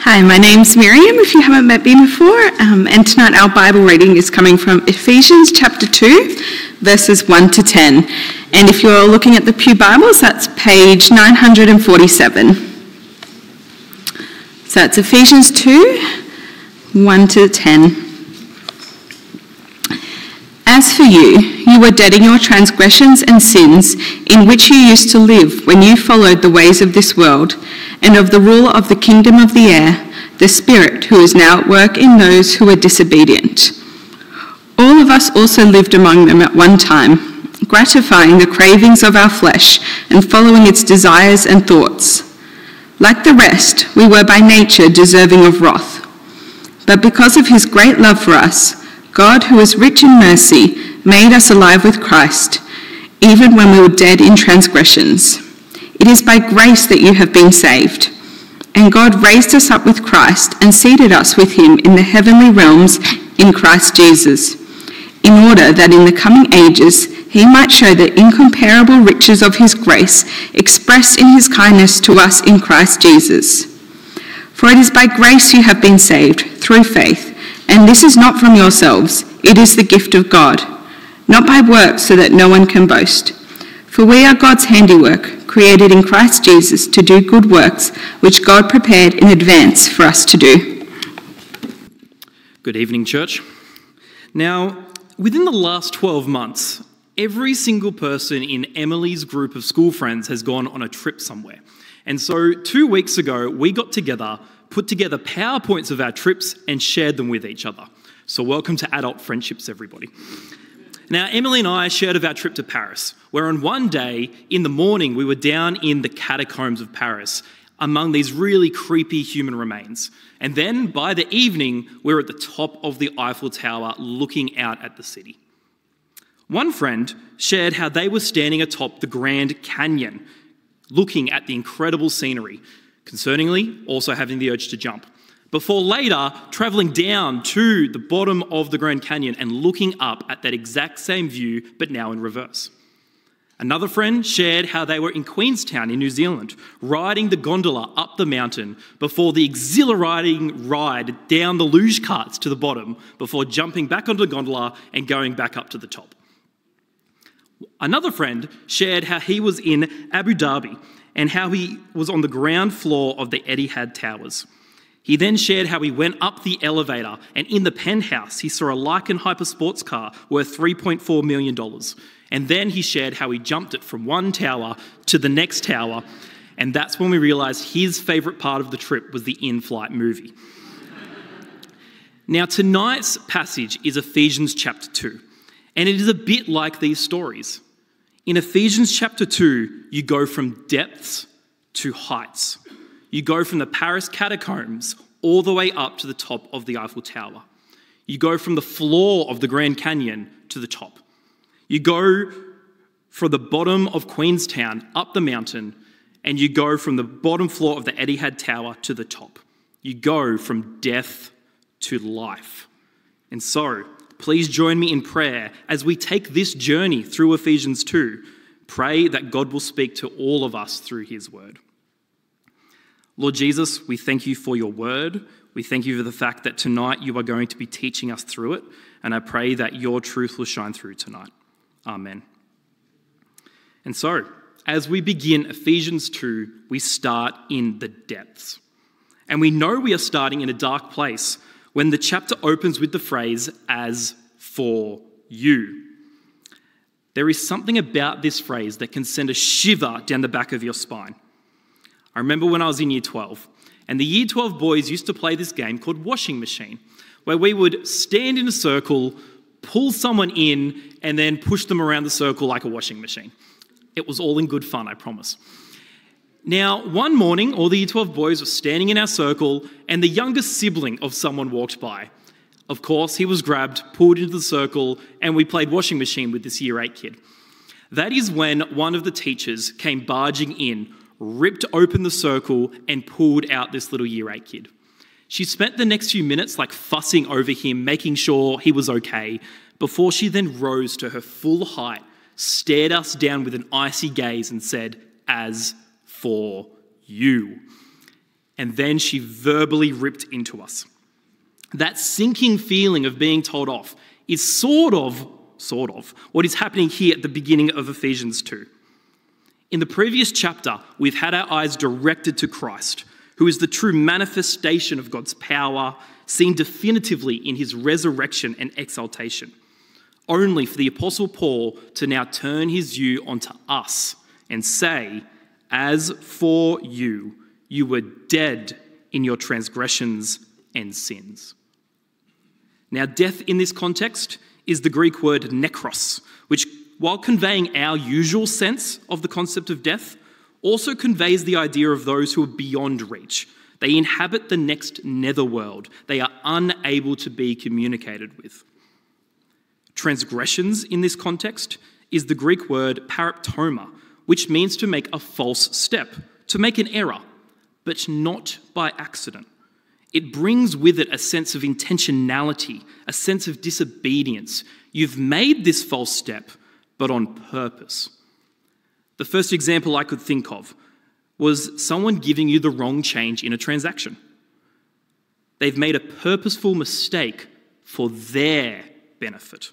Hi, my name's Miriam, if you haven't met me before, and tonight our Bible reading is coming from Ephesians chapter 2, verses 1 to 10. And if you're looking at the Pew Bibles, that's page 947. So that's Ephesians 2, 1 to 10. As for you, you were dead in your transgressions and sins, in which you used to live when you followed the ways of this world, and of the ruler of the kingdom of the air, the Spirit who is now at work in those who are disobedient. All of us also lived among them at one time, gratifying the cravings of our flesh and following its desires and thoughts. Like the rest, we were by nature deserving of wrath. But because of his great love for us, God, who is rich in mercy, made us alive with Christ, even when we were dead in transgressions. It is by grace that you have been saved. And God raised us up with Christ and seated us with him in the heavenly realms in Christ Jesus, in order that in the coming ages he might show the incomparable riches of his grace expressed in his kindness to us in Christ Jesus. For it is by grace you have been saved, through faith, and this is not from yourselves, it is the gift of God, not by works so that no one can boast. For we are God's handiwork, created in Christ Jesus to do good works, which God prepared in advance for us to do. Good evening, church. Now, within the last 12 months, every single person in Emily's group of school friends has gone on a trip somewhere. And so 2 weeks ago, we got together, put together PowerPoints of our trips and shared them with each other. So welcome to adult friendships, everybody. Now, Emily and I shared of our trip to Paris, where on one day in the morning we were down in the catacombs of Paris among these really creepy human remains. And then by the evening, we were at the top of the Eiffel Tower looking out at the city. One friend shared how they were standing atop the Grand Canyon looking at the incredible scenery, concerningly also having the urge to jump, before later travelling down to the bottom of the Grand Canyon and looking up at that exact same view, but now in reverse. Another friend shared how they were in Queenstown in New Zealand, riding the gondola up the mountain before the exhilarating ride down the luge carts to the bottom, before jumping back onto the gondola and going back up to the top. Another friend shared how he was in Abu Dhabi and how he was on the ground floor of the Etihad Towers. He then shared how he went up the elevator and in the penthouse he saw a Lykan Hyper sports car worth $3.4 million. And then he shared how he jumped it from one tower to the next tower, and that's when we realised his favourite part of the trip was the in-flight movie. Now, tonight's passage is Ephesians chapter 2, and it is a bit like these stories. In Ephesians chapter 2, you go from depths to heights. You go from the Paris catacombs all the way up to the top of the Eiffel Tower. You go from the floor of the Grand Canyon to the top. You go from the bottom of Queenstown up the mountain, and you go from the bottom floor of the Etihad Tower to the top. You go from death to life. And so, please join me in prayer as we take this journey through Ephesians 2. Pray that God will speak to all of us through his word. Lord Jesus, we thank you for your word. We thank you for the fact that tonight you are going to be teaching us through it, and I pray that your truth will shine through tonight. Amen. And so, as we begin Ephesians 2, we start in the depths. And we know we are starting in a dark place when the chapter opens with the phrase, "as for you." There is something about this phrase that can send a shiver down the back of your spine. I remember when I was in year 12, and the year 12 boys used to play this game called Washing Machine, where we would stand in a circle, pull someone in, and then push them around the circle like a washing machine. It was all in good fun, I promise. Now, one morning, all the year 12 boys were standing in our circle, and the youngest sibling of someone walked by. Of course, he was grabbed, pulled into the circle, and we played washing machine with this year 8 kid. That is when one of the teachers came barging in, ripped open the circle and pulled out this little year 8 kid. She spent the next few minutes fussing over him, making sure he was okay, before she then rose to her full height, stared us down with an icy gaze and said, "As for you." And then she verbally ripped into us. That sinking feeling of being told off is sort of, what is happening here at the beginning of Ephesians 2. In the previous chapter, we've had our eyes directed to Christ, who is the true manifestation of God's power, seen definitively in his resurrection and exaltation, only for the Apostle Paul to now turn his view onto us and say, "As for you, you were dead in your transgressions and sins." Now, death in this context is the Greek word nekros, which, while conveying our usual sense of the concept of death, also conveys the idea of those who are beyond reach. They inhabit the next netherworld. They are unable to be communicated with. Transgressions in this context is the Greek word paraptoma, which means to make a false step, to make an error, but not by accident. It brings with it a sense of intentionality, a sense of disobedience. You've made this false step, but on purpose. The first example I could think of was someone giving you the wrong change in a transaction. They've made a purposeful mistake for their benefit.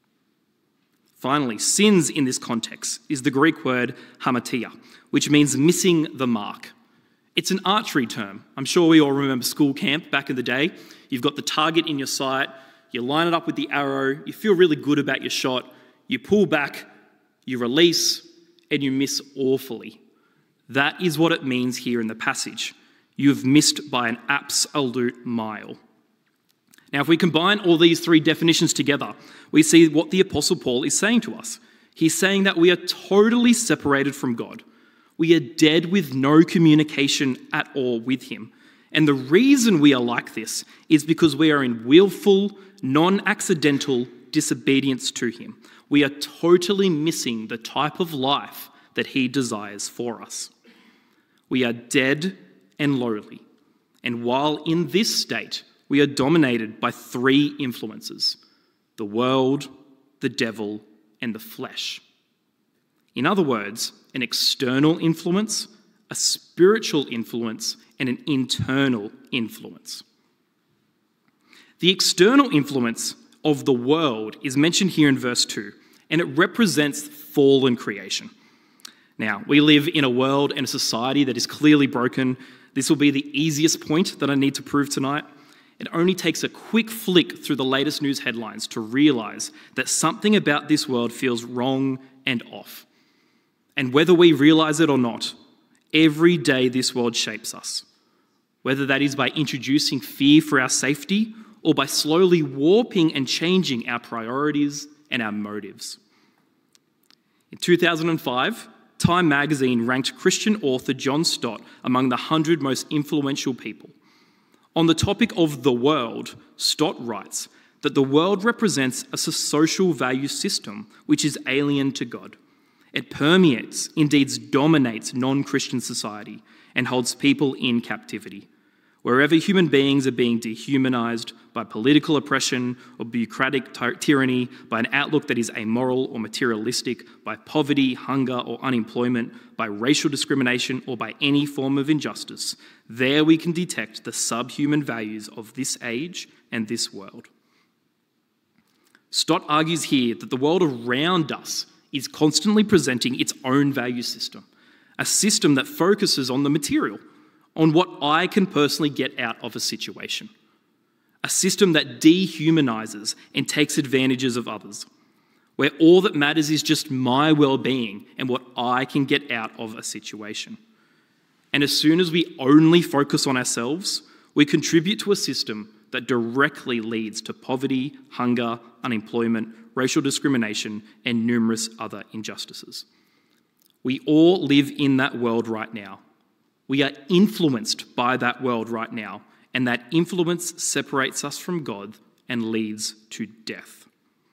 Finally, sins in this context is the Greek word hamartia, which means missing the mark. It's an archery term. I'm sure we all remember school camp back in the day. You've got the target in your sight, you line it up with the arrow, you feel really good about your shot, you pull back, you release, and you miss awfully. That is what it means here in the passage. You've missed by an absolute mile. Now, if we combine all these three definitions together, we see what the Apostle Paul is saying to us. He's saying that we are totally separated from God. We are dead with no communication at all with him. And the reason we are like this is because we are in willful, non-accidental disobedience to him. We are totally missing the type of life that he desires for us. We are dead and lowly. And while in this state, we are dominated by three influences: the world, the devil, and the flesh. In other words, an external influence, a spiritual influence, and an internal influence. The external influence of the world is mentioned here in verse 2, and it represents fallen creation. Now, we live in a world and a society that is clearly broken. This will be the easiest point that I need to prove tonight. It only takes a quick flick through the latest news headlines to realise that something about this world feels wrong and off. And whether we realise it or not, every day this world shapes us. Whether that is by introducing fear for our safety or by slowly warping and changing our priorities and our motives. In 2005, Time magazine ranked Christian author John Stott among the 100 most influential people. On the topic of the world, Stott writes that the world represents a social value system which is alien to God. It permeates, indeed dominates non-Christian society and holds people in captivity. Wherever human beings are being dehumanized by political oppression or bureaucratic tyranny, by an outlook that is amoral or materialistic, by poverty, hunger or unemployment, by racial discrimination or by any form of injustice, there we can detect the subhuman values of this age and this world. Stott argues here that the world around us is constantly presenting its own value system, a system that focuses on the material, on what I can personally get out of a situation, a system that dehumanizes and takes advantages of others, where all that matters is just my well-being and what I can get out of a situation. And as soon as we only focus on ourselves, we contribute to a system that directly leads to poverty, hunger, unemployment, racial discrimination, and numerous other injustices. We all live in that world right now. We are influenced by that world right now, and that influence separates us from God and leads to death.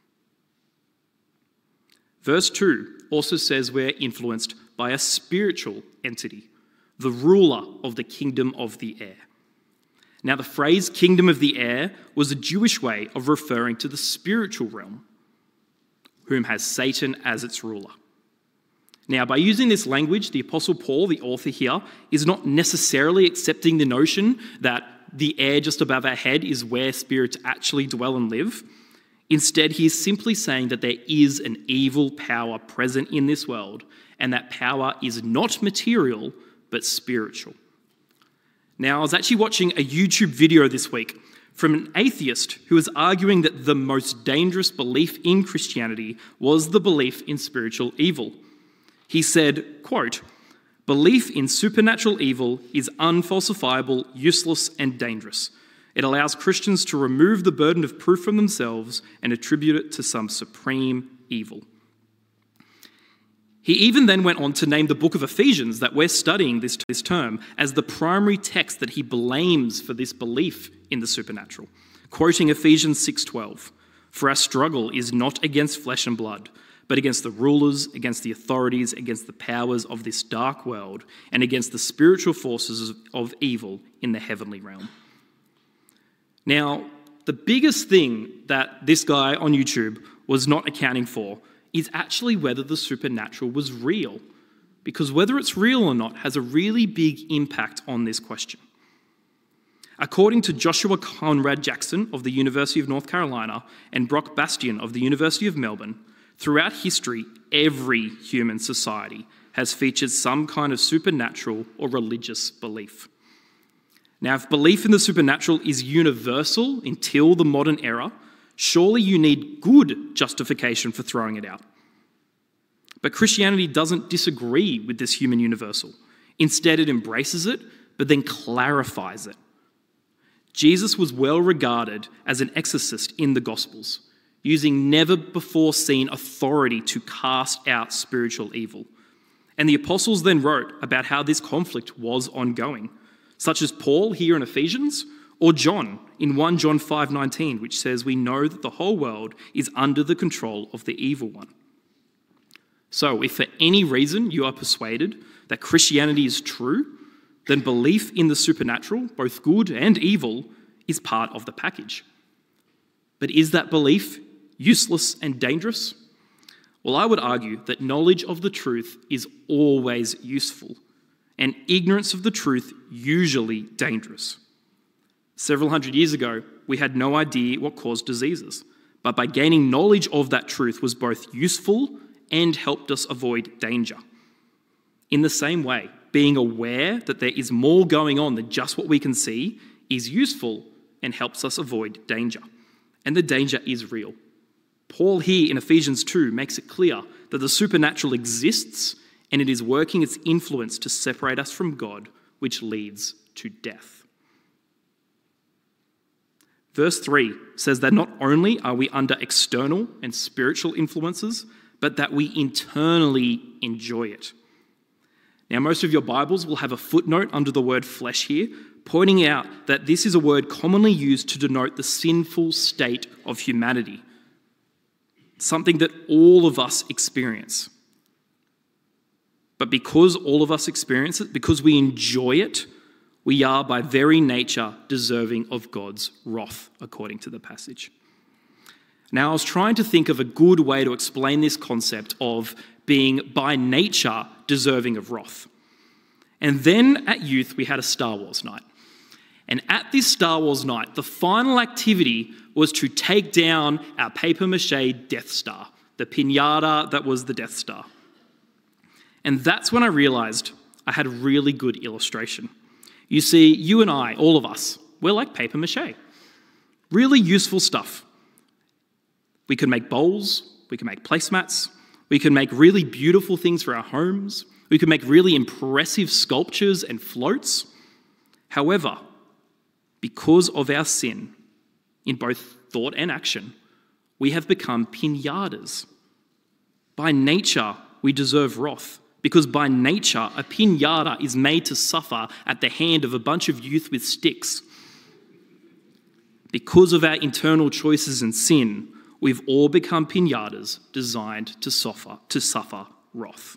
Verse 2 also says we're influenced by a spiritual entity, the ruler of the kingdom of the air. Now, the phrase kingdom of the air was a Jewish way of referring to the spiritual realm, whom has Satan as its ruler. Now, by using this language, the Apostle Paul, the author here, is not necessarily accepting the notion that the air just above our head is where spirits actually dwell and live. Instead, he is simply saying that there is an evil power present in this world, and that power is not material, but spiritual. Now, I was actually watching a YouTube video this week from an atheist who was arguing that the most dangerous belief in Christianity was the belief in spiritual evil. He said, quote, "Belief in supernatural evil is unfalsifiable, useless, and dangerous. It allows Christians to remove the burden of proof from themselves and attribute it to some supreme evil." He even then went on to name the book of Ephesians that we're studying this term as the primary text that he blames for this belief in the supernatural, quoting Ephesians 6:12, "For our struggle is not against flesh and blood, but against the rulers, against the authorities, against the powers of this dark world, and against the spiritual forces of evil in the heavenly realm." Now, the biggest thing that this guy on YouTube was not accounting for is actually whether the supernatural was real, because whether it's real or not has a really big impact on this question. According to Joshua Conrad Jackson of the University of North Carolina and Brock Bastian of the University of Melbourne, throughout history, every human society has featured some kind of supernatural or religious belief. Now, if belief in the supernatural is universal until the modern era, surely you need good justification for throwing it out. But Christianity doesn't disagree with this human universal. Instead, it embraces it, but then clarifies it. Jesus was well regarded as an exorcist in the Gospels, using never-before-seen authority to cast out spiritual evil. And the apostles then wrote about how this conflict was ongoing, such as Paul here in Ephesians, or John in 1 John 5:19, which says, "We know that the whole world is under the control of the evil one." So, if for any reason you are persuaded that Christianity is true, then belief in the supernatural, both good and evil, is part of the package. But is that belief useless and dangerous? Well, I would argue that knowledge of the truth is always useful, and ignorance of the truth usually dangerous. Several hundred years ago, we had no idea what caused diseases, but by gaining knowledge of that truth was both useful and helped us avoid danger. In the same way, being aware that there is more going on than just what we can see is useful and helps us avoid danger. And the danger is real. Paul here in Ephesians 2 makes it clear that the supernatural exists and it is working its influence to separate us from God, which leads to death. Verse 3 says that not only are we under external and spiritual influences, but that we internally enjoy it. Now, most of your Bibles will have a footnote under the word flesh here, pointing out that this is a word commonly used to denote the sinful state of humanity, something that all of us experience. But because all of us experience it, because we enjoy it, we are by very nature deserving of God's wrath, according to the passage. Now, I was trying to think of a good way to explain this concept of being by nature deserving of wrath. And then at youth, we had a Star Wars night. And at this Star Wars night, the final activity was to take down our papier-mâché Death Star, the piñata that was the Death Star. And that's when I realized I had a really good illustration. You see, you and I, all of us, we're like papier-mâché. Really useful stuff. We can make bowls, we can make placemats, we can make really beautiful things for our homes, we can make really impressive sculptures and floats. However, because of our sin, in both thought and action, we have become piñatas. By nature, we deserve wrath, because by nature, a piñata is made to suffer at the hand of a bunch of youth with sticks. Because of our internal choices and sin, we've all become piñatas designed to suffer wrath.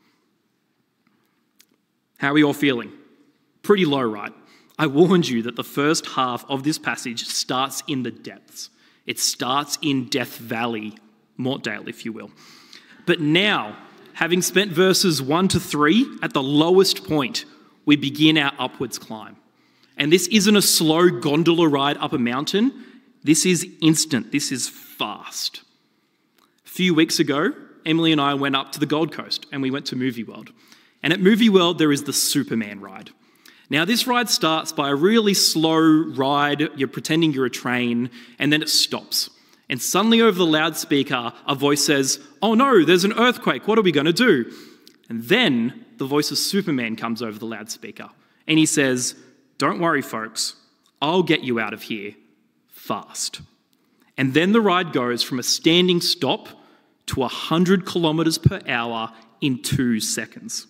How are we all feeling? Pretty low, right? I warned you that the first half of this passage starts in the depths. It starts in Death Valley, Mortdale, if you will. But now, having spent verses 1 to 3 at the lowest point, we begin our upwards climb. And this isn't a slow gondola ride up a mountain. This is instant. This is fast. A few weeks ago, Emily and I went up to the Gold Coast and we went to Movie World. And at Movie World, there is the Superman ride. Now, this ride starts by a really slow ride. You're pretending you're a train, and then it stops. And suddenly over the loudspeaker, a voice says, "Oh no, there's an earthquake. What are we going to do?" And then the voice of Superman comes over the loudspeaker. And he says, "Don't worry, folks. I'll get you out of here fast." And then the ride goes from a standing stop to 100 kilometers per hour in 2 seconds.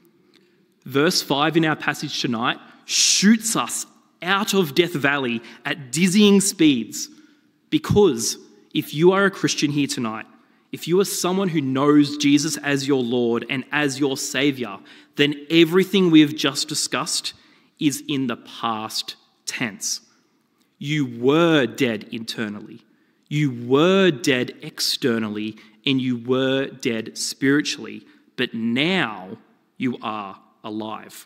Verse 5 in our passage tonight shoots us out of Death Valley at dizzying speeds, because if you are a Christian here tonight, if you are someone who knows Jesus as your Lord and as your Saviour, then everything we have just discussed is in the past tense. You were dead internally, you were dead externally, and you were dead spiritually, but now you are alive.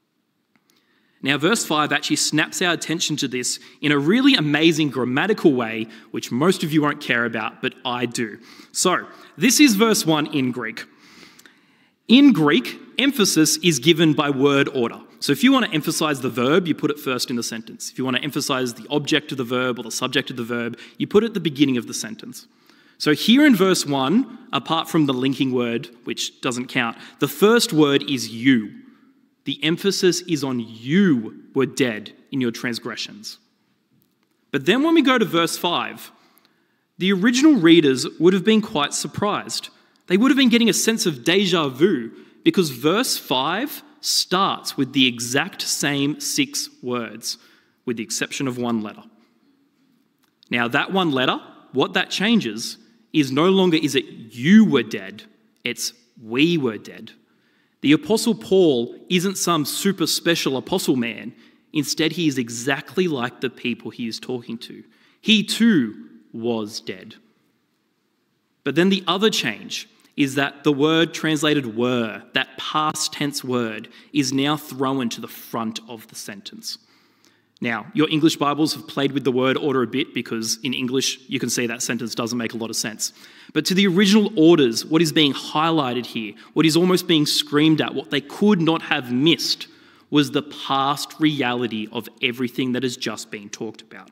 Now, verse 5 actually snaps our attention to this in a really amazing grammatical way, which most of you won't care about, but I do. So, this is verse 1 in Greek. In Greek, emphasis is given by word order. So if you want to emphasize the verb, you put it first in the sentence. If you want to emphasize the object of the verb or the subject of the verb, you put it at the beginning of the sentence. So here in verse 1, apart from the linking word, which doesn't count, the first word is you. The emphasis is on you were dead in your transgressions. But then when we go to verse 5, the original readers would have been quite surprised. They would have been getting a sense of déjà vu, because verse 5 starts with the exact same 6 words, with the exception of one letter. Now that one letter, what that changes is no longer is it you were dead, it's we were dead. The Apostle Paul isn't some super special apostle man. Instead, he is exactly like the people he is talking to. He too was dead. But then the other change is that the word translated were, that past tense word, is now thrown to the front of the sentence. Now, your English Bibles have played with the word order a bit, because in English you can see that sentence doesn't make a lot of sense. But to the original orders, what is being highlighted here, what is almost being screamed at, what they could not have missed, was the past reality of everything that has just been talked about.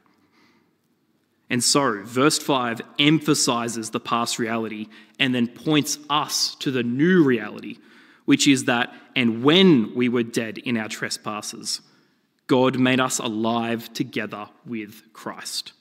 And so, verse 5 emphasizes the past reality and then points us to the new reality, which is that, and when we were dead in our trespasses, God made us alive together with Christ.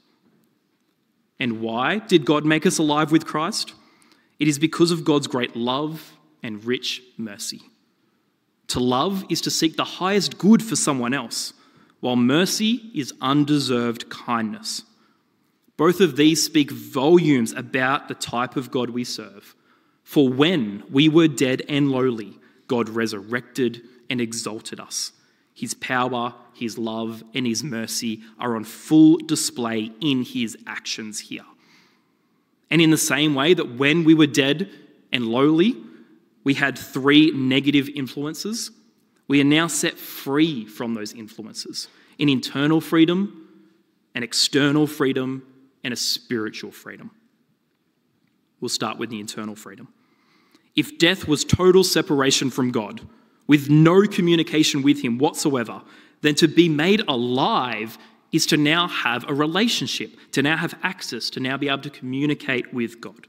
And why did God make us alive with Christ? It is because of God's great love and rich mercy. To love is to seek the highest good for someone else, while mercy is undeserved kindness. Both of these speak volumes about the type of God we serve. For when we were dead and lowly, God resurrected and exalted us. His power, his love, and his mercy are on full display in his actions here. And in the same way that when we were dead and lowly, we had 3 negative influences, we are now set free from those influences in internal freedom, an external freedom, and a spiritual freedom. We'll start with the internal freedom. If death was total separation from God, with no communication with him whatsoever, then to be made alive is to now have a relationship, to now have access, to now be able to communicate with God.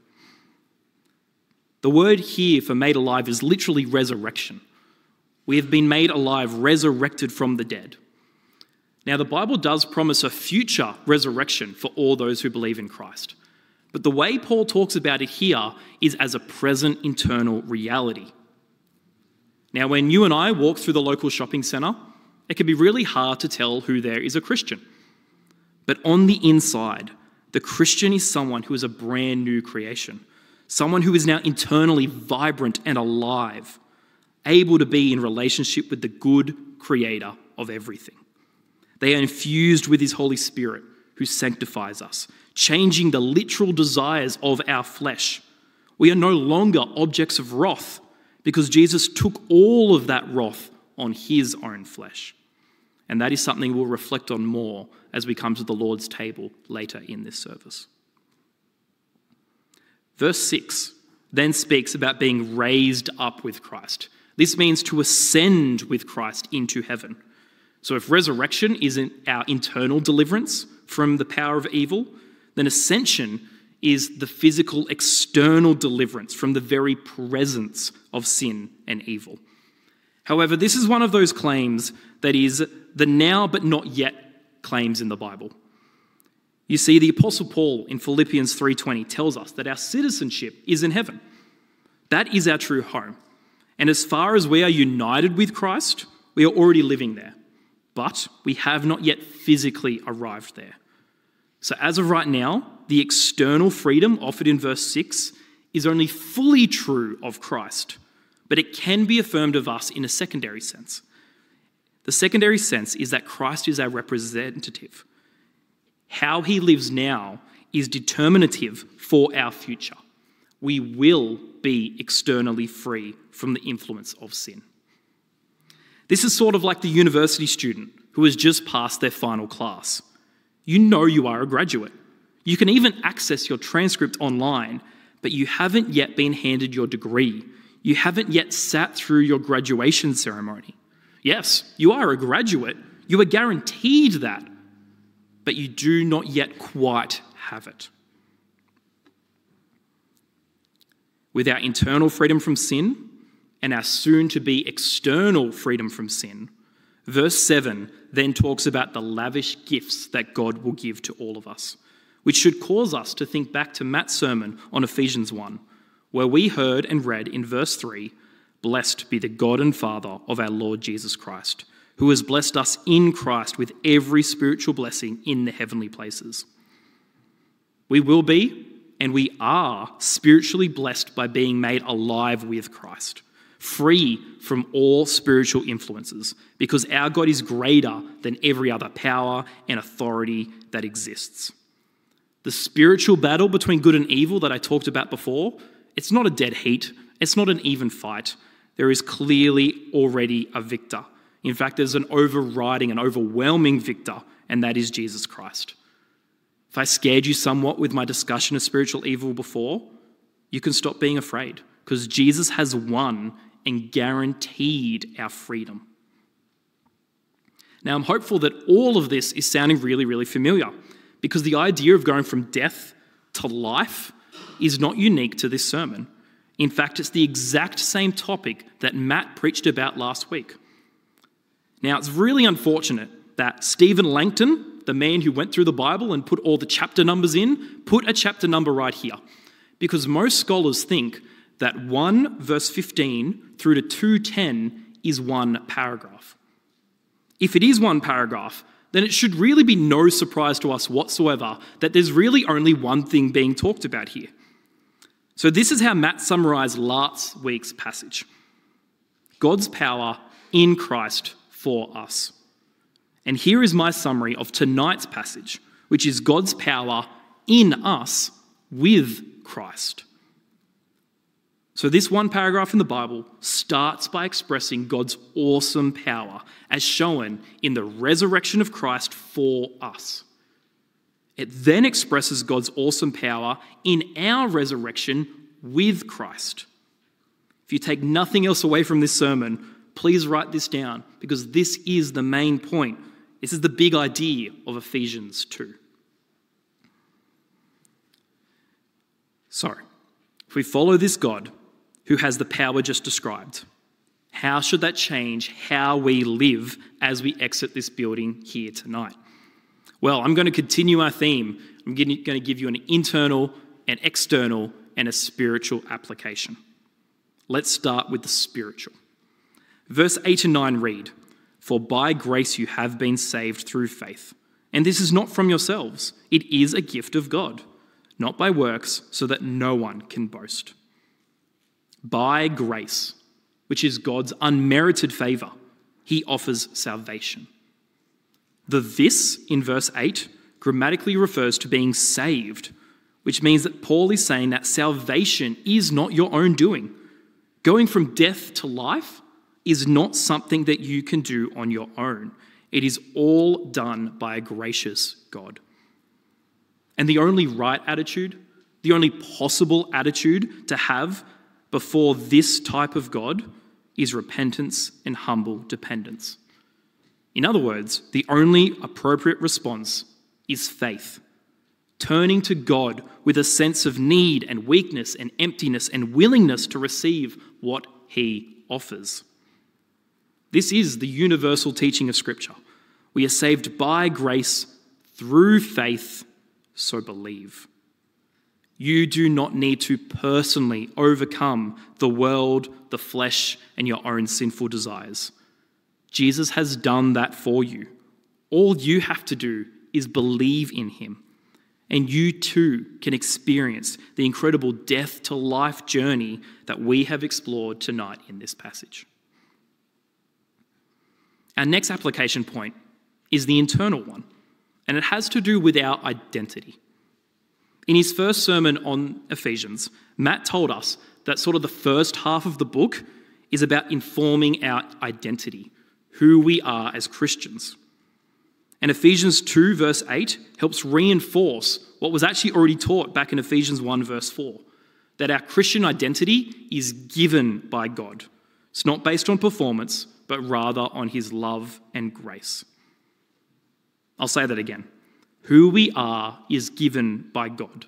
The word here for made alive is literally resurrection. We have been made alive, resurrected from the dead. Now, the Bible does promise a future resurrection for all those who believe in Christ. But the way Paul talks about it here is as a present internal reality. Now, when you and I walk through the local shopping centre, it can be really hard to tell who there is a Christian. But on the inside, the Christian is someone who is a brand new creation, someone who is now internally vibrant and alive, able to be in relationship with the good creator of everything. They are infused with his Holy Spirit, who sanctifies us, changing the literal desires of our flesh. We are no longer objects of wrath, because Jesus took all of that wrath on his own flesh. And that is something we'll reflect on more as we come to the Lord's table later in this service. Verse 6 then speaks about being raised up with Christ. This means to ascend with Christ into heaven. So if resurrection isn't our internal deliverance from the power of evil, then ascension is the physical external deliverance from the very presence of sin and evil. However, this is one of those claims that is the now but not yet claims in the Bible. You see, the Apostle Paul in Philippians 3:20 tells us that our citizenship is in heaven. That is our true home. And as far as we are united with Christ, we are already living there. But we have not yet physically arrived there. So as of right now, the external freedom offered in verse 6 is only fully true of Christ, but it can be affirmed of us in a secondary sense. The secondary sense is that Christ is our representative. How he lives now is determinative for our future. We will be externally free from the influence of sin. This is sort of like the university student who has just passed their final class. You know you are a graduate. You can even access your transcript online, but you haven't yet been handed your degree. You haven't yet sat through your graduation ceremony. Yes, you are a graduate. You are guaranteed that, but you do not yet quite have it. With our internal freedom from sin and our soon-to-be external freedom from sin, verse 7 then talks about the lavish gifts that God will give to all of us, which should cause us to think back to Matt's sermon on Ephesians 1, where we heard and read in verse 3, "Blessed be the God and Father of our Lord Jesus Christ, who has blessed us in Christ with every spiritual blessing in the heavenly places." We will be, and we are, spiritually blessed by being made alive with Christ, free from all spiritual influences, because our God is greater than every other power and authority that exists. The spiritual battle between good and evil that I talked about before, it's not a dead heat, it's not an even fight. There is clearly already a victor. In fact, there's an overriding, an overwhelming victor, and that is Jesus Christ. If I scared you somewhat with my discussion of spiritual evil before, you can stop being afraid, because Jesus has won and guaranteed our freedom. Now, I'm hopeful that all of this is sounding really, really familiar, because the idea of going from death to life is not unique to this sermon. In fact, it's the exact same topic that Matt preached about last week. Now, it's really unfortunate that Stephen Langton, the man who went through the Bible and put all the chapter numbers in, put a chapter number right here, because most scholars think that 1 verse 15 through to 2:10 is one paragraph. If it is one paragraph, then it should really be no surprise to us whatsoever that there's really only one thing being talked about here. So this is how Matt summarized last week's passage. God's power in Christ for us. And here is my summary of tonight's passage, which is God's power in us with Christ. So this one paragraph in the Bible starts by expressing God's awesome power as shown in the resurrection of Christ for us. It then expresses God's awesome power in our resurrection with Christ. If you take nothing else away from this sermon, please write this down, because this is the main point. This is the big idea of Ephesians 2. So, if we follow this God who has the power just described, how should that change how we live as we exit this building here tonight? Well, I'm going to continue our theme. I'm going to give you an internal, an external, and a spiritual application. Let's start with the spiritual. Verse 8 and 9 read, "For by grace you have been saved through faith. And this is not from yourselves. It is a gift of God, not by works, so that no one can boast." By grace, which is God's unmerited favor, he offers salvation. The "this" in verse 8 grammatically refers to being saved, which means that Paul is saying that salvation is not your own doing. Going from death to life is not something that you can do on your own. It is all done by a gracious God. And the only right attitude, the only possible attitude to have before this type of God is repentance and humble dependence. In other words, the only appropriate response is faith, turning to God with a sense of need and weakness and emptiness and willingness to receive what he offers. This is the universal teaching of Scripture. We are saved by grace through faith, so believe. You do not need to personally overcome the world, the flesh, and your own sinful desires. Jesus has done that for you. All you have to do is believe in him, and you too can experience the incredible death to life journey that we have explored tonight in this passage. Our next application point is the internal one, and it has to do with our identity. In his first sermon on Ephesians, Matt told us that sort of the first half of the book is about informing our identity, who we are as Christians. And Ephesians 2 verse 8 helps reinforce what was actually already taught back in Ephesians 1 verse 4, that our Christian identity is given by God. It's not based on performance, but rather on his love and grace. I'll say that again. Who we are is given by God.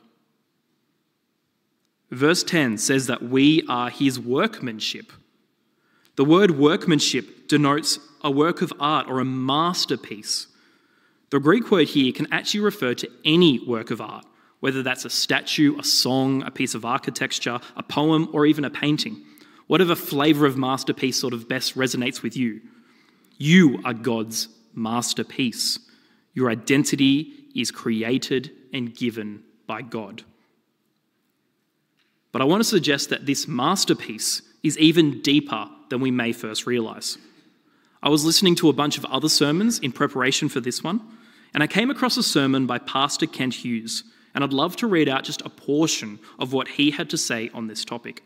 Verse 10 says that we are his workmanship. The word workmanship denotes a work of art or a masterpiece. The Greek word here can actually refer to any work of art, whether that's a statue, a song, a piece of architecture, a poem, or even a painting. Whatever flavour of masterpiece sort of best resonates with you. You are God's masterpiece. Your identity is created and given by God. But I want to suggest that this masterpiece is even deeper than we may first realise. I was listening to a bunch of other sermons in preparation for this one, and I came across a sermon by Pastor Kent Hughes, and I'd love to read out just a portion of what he had to say on this topic.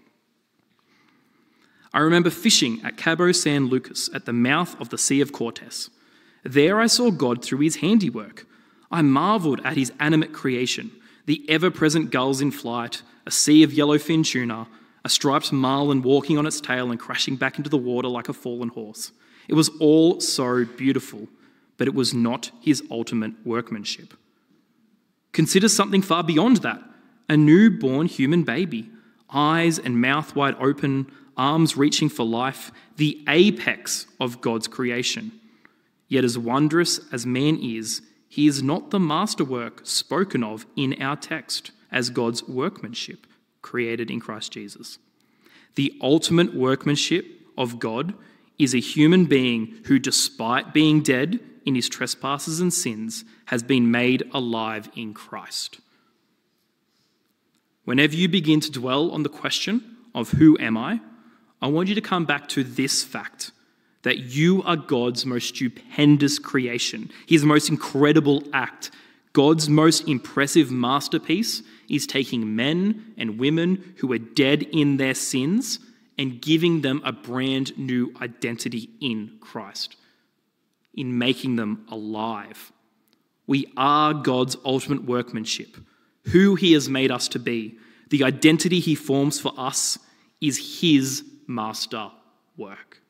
I remember fishing at Cabo San Lucas at the mouth of the Sea of Cortez. There I saw God through his handiwork. I marvelled at his animate creation, the ever-present gulls in flight, a sea of yellowfin tuna, a striped marlin walking on its tail and crashing back into the water like a fallen horse. It was all so beautiful, but it was not his ultimate workmanship. Consider something far beyond that, a newborn human baby, eyes and mouth wide open, arms reaching for life, the apex of God's creation. Yet as wondrous as man is, he is not the masterwork spoken of in our text as God's workmanship created in Christ Jesus. The ultimate workmanship of God is a human being who, despite being dead in his trespasses and sins, has been made alive in Christ. Whenever you begin to dwell on the question of who am I want you to come back to this fact, that you are God's most stupendous creation, his most incredible act. God's most impressive masterpiece is taking men and women who are dead in their sins and giving them a brand new identity in Christ, in making them alive. We are God's ultimate workmanship, who he has made us to be. The identity he forms for us is his master work.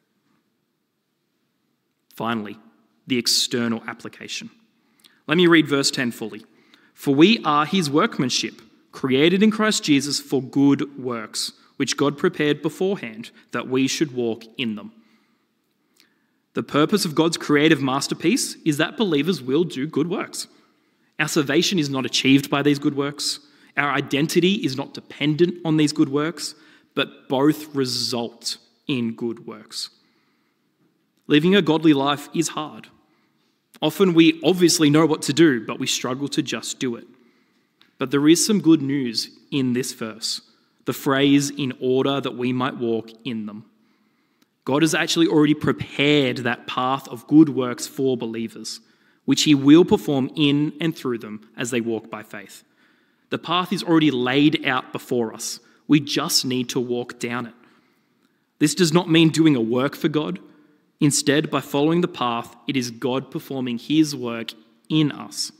Finally, the external application. Let me read verse 10 fully. For we are his workmanship, created in Christ Jesus for good works, which God prepared beforehand that we should walk in them. The purpose of God's creative masterpiece is that believers will do good works. Our salvation is not achieved by these good works. Our identity is not dependent on these good works, but both result in good works. Living a godly life is hard. Often we obviously know what to do, but we struggle to just do it. But there is some good news in this verse, the phrase, in order that we might walk in them. God has actually already prepared that path of good works for believers, which he will perform in and through them as they walk by faith. The path is already laid out before us. We just need to walk down it. This does not mean doing a work for God. Instead, by following the path, it is God performing his work in us.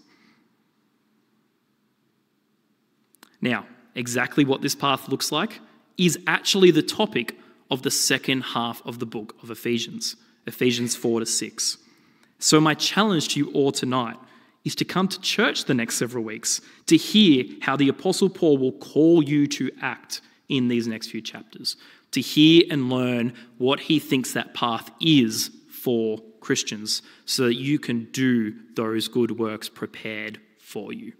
Now, exactly what this path looks like is actually the topic of the second half of the book of Ephesians, Ephesians 4-6. So my challenge to you all tonight is to come to church the next several weeks to hear how the Apostle Paul will call you to act in these next few chapters, to hear and learn what he thinks that path is for Christians so that you can do those good works prepared for you.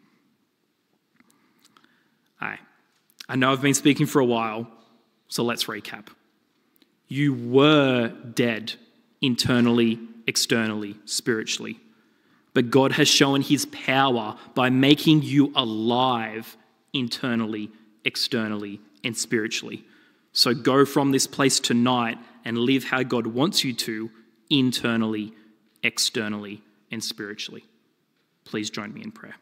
I know I've been speaking for a while, so let's recap. You were dead internally, externally, spiritually. But God has shown his power by making you alive internally, externally, and spiritually. So go from this place tonight and live how God wants you to internally, externally, and spiritually. Please join me in prayer.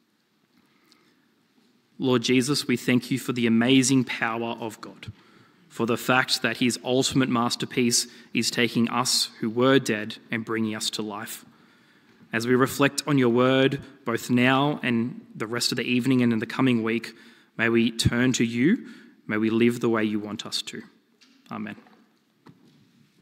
Lord Jesus, we thank you for the amazing power of God, for the fact that his ultimate masterpiece is taking us who were dead and bringing us to life. As we reflect on your word, both now and the rest of the evening and in the coming week, may we turn to you, may we live the way you want us to. Amen.